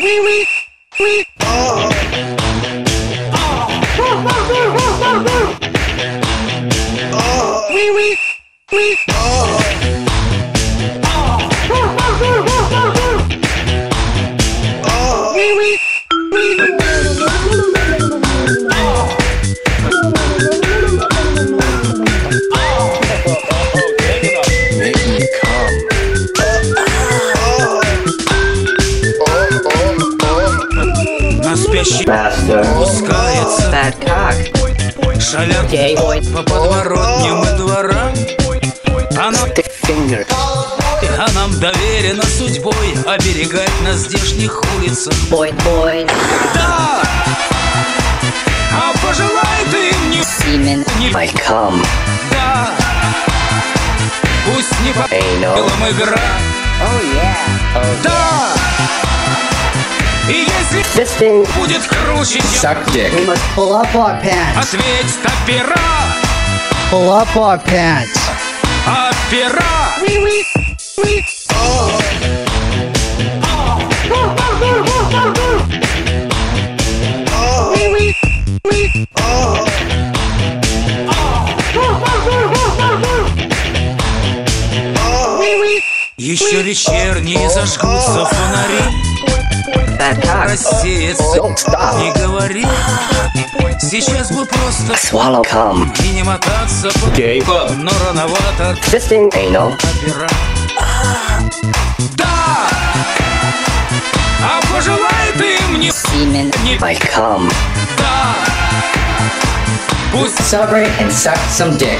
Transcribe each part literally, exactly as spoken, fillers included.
Пускается Fat cock. шалят Gay boy. по подворотням и дворам. А нам, Stick finger. а нам доверено судьбой оберегать на здешних улицах. Boy, boy. Да! А пожелай ты мне Semen. не My cum. да! Пусть не по Anal. правилам игра. Oh yeah. Oh Да! И если This thing. будет круче, чем Suck dick. We must pull up our pants. ответь опера! Pull up our pants. Опера! Еще вечерние зажгутся фонари. Fat cock. Рассеется, Don't stop. не говори. Сейчас бы просто Swallow cum. и не мотаться по Gay. но рановато Fisting. Anal. опера. Да! А пожелай ты мне Semen. не My cum. да! Пусть Celebrate and suck some dick.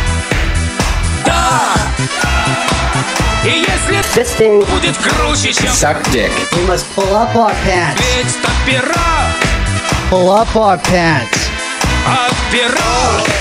да! И если Fisting. будет круче, чем Suck dick. We must pull up our pants. ведь опера! Pull up our pants. Опера!